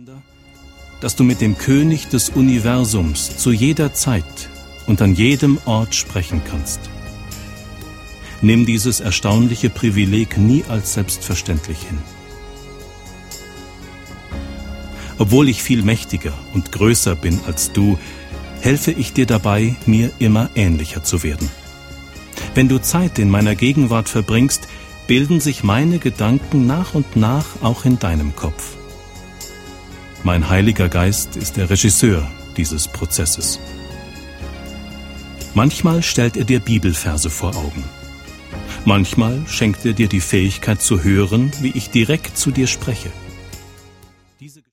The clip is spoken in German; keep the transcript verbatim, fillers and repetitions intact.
Wunder, dass du mit dem König des Universums zu jeder Zeit und an jedem Ort sprechen kannst. Nimm dieses erstaunliche Privileg nie als selbstverständlich hin. Obwohl ich viel mächtiger und größer bin als du, helfe ich dir dabei, mir immer ähnlicher zu werden. Wenn du Zeit in meiner Gegenwart verbringst, bilden sich meine Gedanken nach und nach auch in deinem Kopf. Mein Heiliger Geist ist der Regisseur dieses Prozesses. Manchmal stellt er dir Bibelverse vor Augen. Manchmal schenkt er dir die Fähigkeit zu hören, wie ich direkt zu dir spreche.